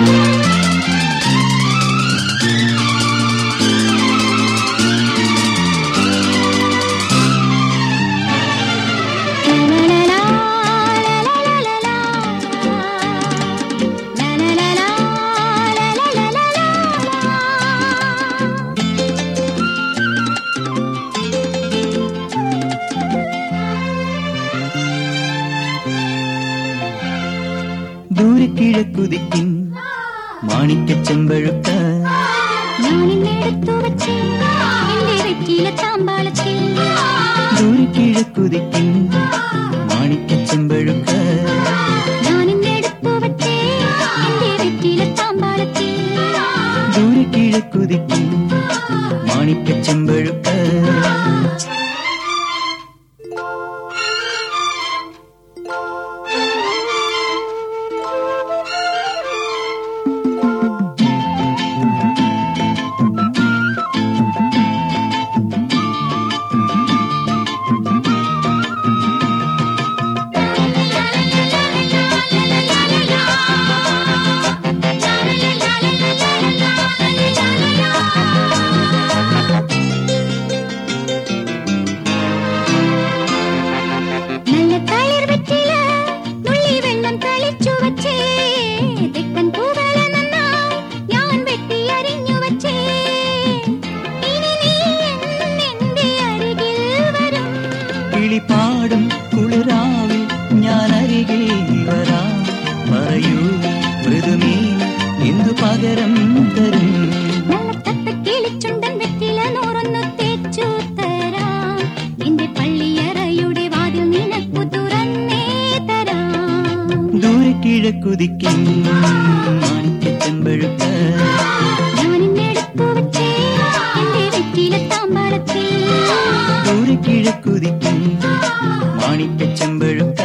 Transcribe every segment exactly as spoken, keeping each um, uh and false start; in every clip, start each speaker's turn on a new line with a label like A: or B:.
A: ദൂരെ കിഴക്കുതിക്കും മാണിക്കച്ചെമ്പഴുക്ക ദൂരെ കിഴക്കുതിക്കും മാണിക്കച്ചെമ്പഴുക്ക ദൂരെ കിഴക്കുതിക്കും മാണിക്കച്ചെമ്പഴുക്ക പാടും കുളിരാവിൽ ഞാൻ അരികിൽ വരാം പറയൂ മൃദുമീ എന്തു പകരം തരും ദൂരെ കിഴക്കുതിക്കും മാണിക്കച്ചെമ്പഴുക്ക ദൂരെ കിഴക്കുതിക്കും മാണിക്കച്ചെമ്പഴുക്ക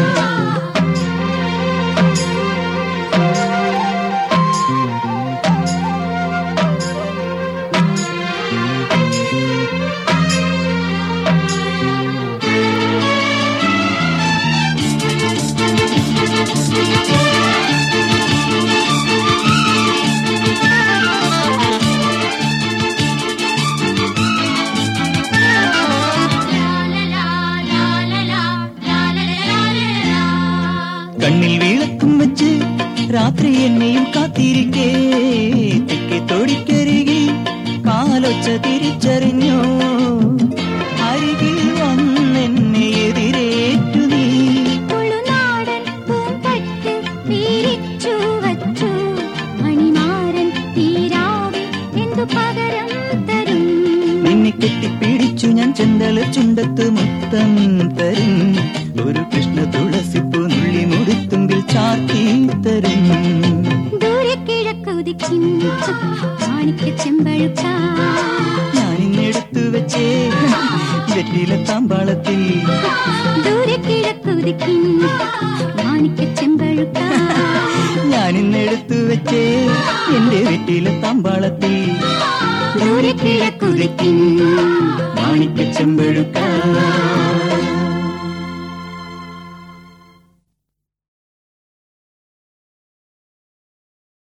A: കണ്ണിൽ വിളക്കും വെച്ച് രാത്രി എന്നെയും കാത്തിരിക്കേ തെക്കേ തൊടിക്കരികിൽ കാലൊച്ച തിരിച്ചറിഞ്ഞോ അരികിൽ വന്നെന്നെ എതിരേറ്റു നീ നിന്നെ കെട്ടിപ്പിടിച്ചു ഞാൻ ചെന്തല ചുണ്ടത്ത് മുത്തം തരും ഒരു കൃഷ്ണ തുളസിപ്പൂ നുള്ളി മുടിത്തുമ്പിൽ ചാർത്തി തരും
B: ദൂരെ കിഴക്കുതിക്കും മാണിക്കച്ചെമ്പഴുക്ക
A: ഞാനിന്നെടുത്തു വെച്ചേ വെറ്റില താമ്പാളത്തിൽ
B: ദൂരെ കിഴക്കുതിക്കും മാണിക്കച്ചെമ്പഴുക്ക
A: ഞാനിന്നെടുത്തു വെച്ചേ എന്റെ വെറ്റില താമ്പാളത്തിൽ
B: ദൂരെ കിഴക്കുതിക്കും
A: മാണിക്കച്ചെമ്പഴുക്ക